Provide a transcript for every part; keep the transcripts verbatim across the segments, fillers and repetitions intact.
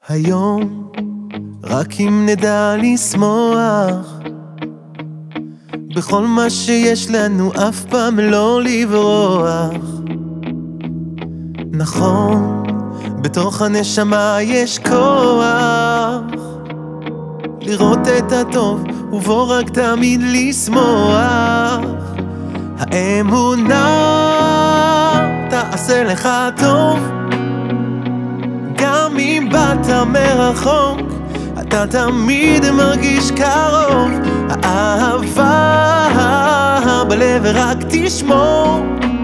היום רק אם נדע לשמוח בכל מה שיש לנו, אף פעם לא לברוח. נכון, בתוך הנשמה יש כוח לראות את הטוב ובו רק תמיד לשמוח. האמונה תעשה לך טוב, גם אם באת מרחוק אתה תמיד מרגיש קרוב. האהבה בלב ורק תשמור,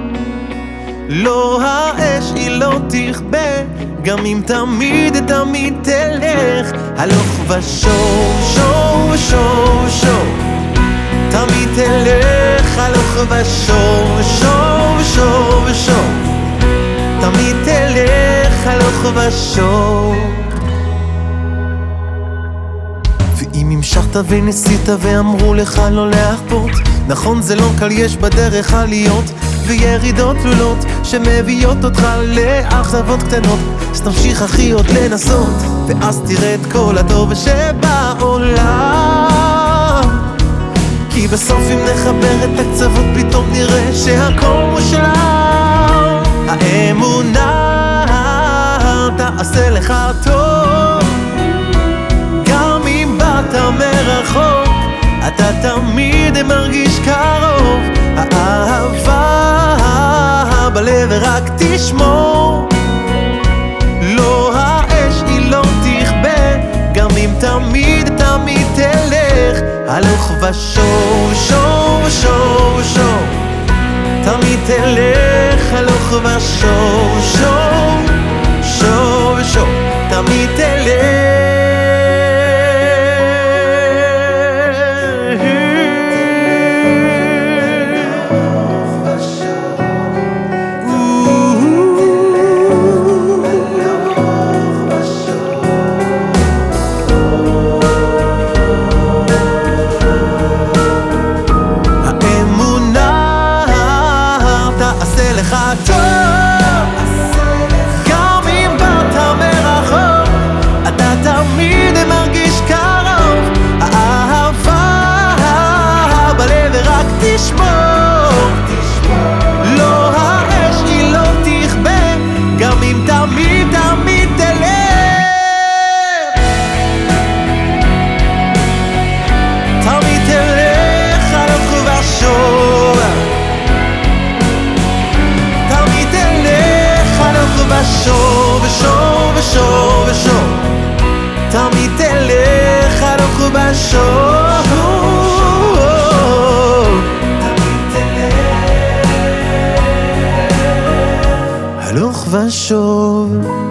לא האש היא לא תכבה, גם אם תמיד תמיד תלך הלוך ושוב, שוב ושוב ושוב, תמיד תלך הלוך ושוב, שוב ושוב ושוב, תמיד תלך הלוך ושוב. ואם המשכת וניסית ואמרו לך לא להחפות, נכון זה לא קל, יש בדרך עליות וירידות תלולות שמביאות אותך לאכזבות קטנות, אז תמשיך אחי עוד לנסות, ואז תראה את כל הטוב שבעולם, כי בסוף אם נחבר את הקצוות פתאום נראה שהכל מושלם. האמונה תעשה לך טוב, גם אם באת מרחוק אתה תמיד מרגיש קרוב. האהבה בלב ורק תשמור, לא האש היא לא תכבה, גם אם תמיד תמיד תלך הלוך ושוב, שוב ושוב ושוב, תמיד תלך הלוך ושוב, שוב שוב ושוב, תמיד תלך. גם אם באת מרחוק אתה תמיד מרגיש קרוב. האהבה בלב ורק תשמור, לא האש היא לא תכבה, גם אם תמיד תמיד תלך, תמיד תלך הלוך ושוב, שוב ושוב ושוב ושוב, תמיד תלך הלוך ושוב, תמיד תלך הלוך ושוב.